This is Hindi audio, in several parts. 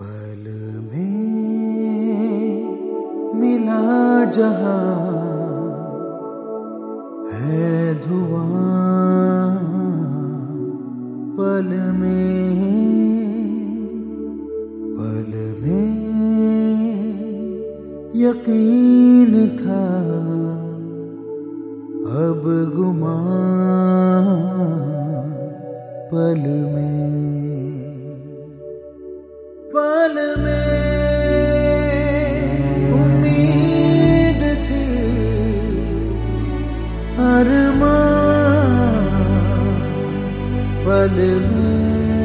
पल में मिला जहां है धुआं, पल में यकीन था अब गुमान, पल में उम्मीद थी, अरमान, पल में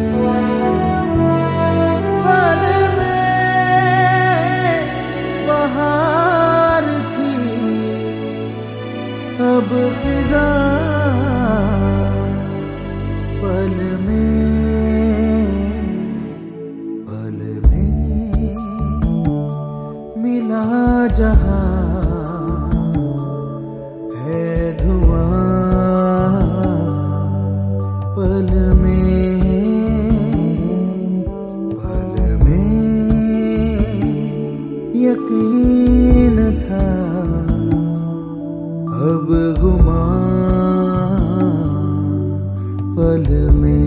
बहार थी, अब खिज़ां, पल में मिला जहां है धुआं, पल में यकीन था अब गुमान, पल में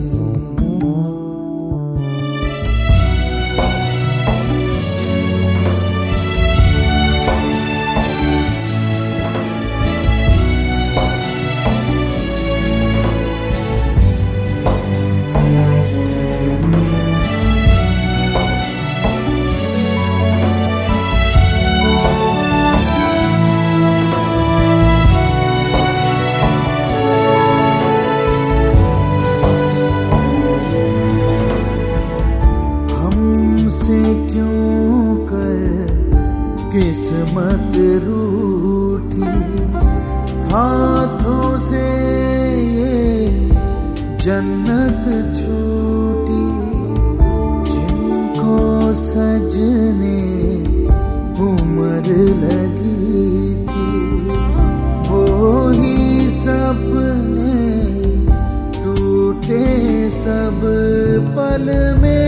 क्यों कर किस्मत रूठी, हाथों से ये जन्नत छूटी, जिनको सजने उम्र लगी थी, वो ही सपने टूटे सब पल में,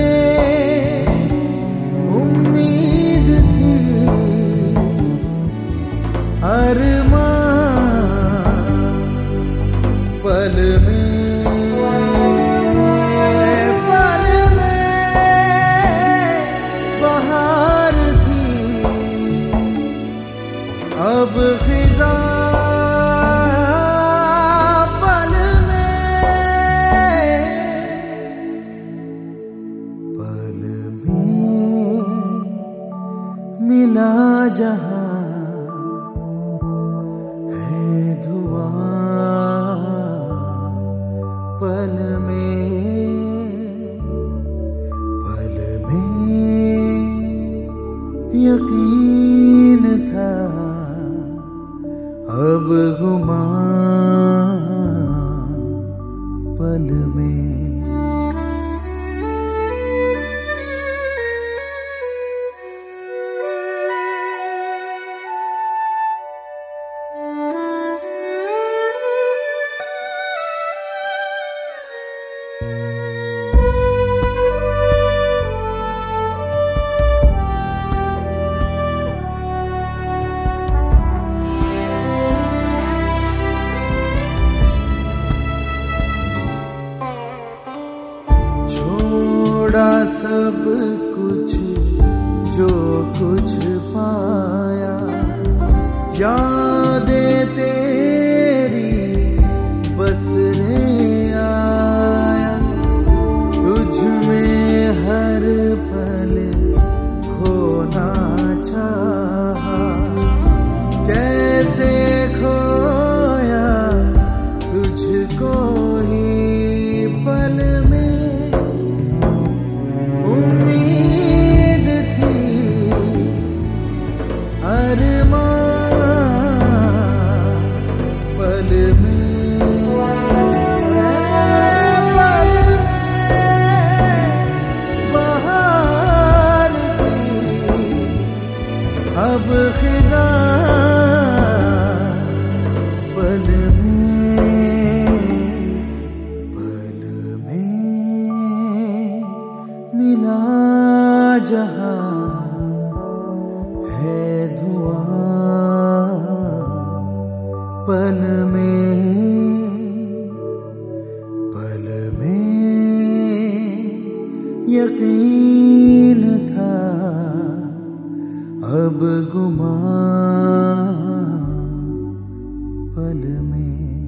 अरमान, पल में बहार थी, अब खिज़ां, पल में मिला जहां पल में यकीन था अब गुमान, पल में सब कुछ जो कुछ पाया, यादें तेरी बस रे आया, तुझ में हर पल खोना चाहा, कैसे खोया तुझको ही पल में, उम्मीद थी अरमान, पल में बहार थी, अब खिज़ां, पल में मिला जहां है धुआं, पल में यकीन था, अब गुमान पल में।